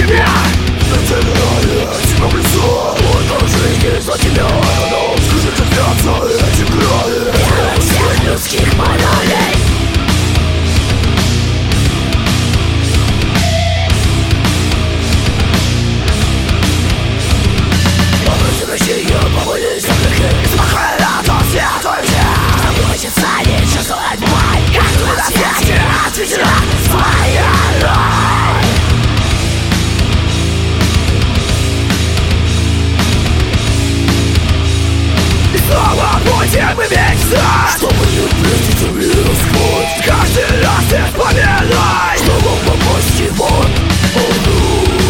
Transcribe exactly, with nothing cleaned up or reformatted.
тебя. Натирая тебя в лицо, он жизни за тебя. Но скажи, как длятся эти края. Герой всех людских моралей. Россия повалились на грехи. Спокойно, то святой взять. Кто не хочется не чувствовать боль, как ты на свете ответила своя роль. И снова будем иметься, чтобы не встретить тебе Господь. Каждый раз ты вспоминай, чтобы попасть в его.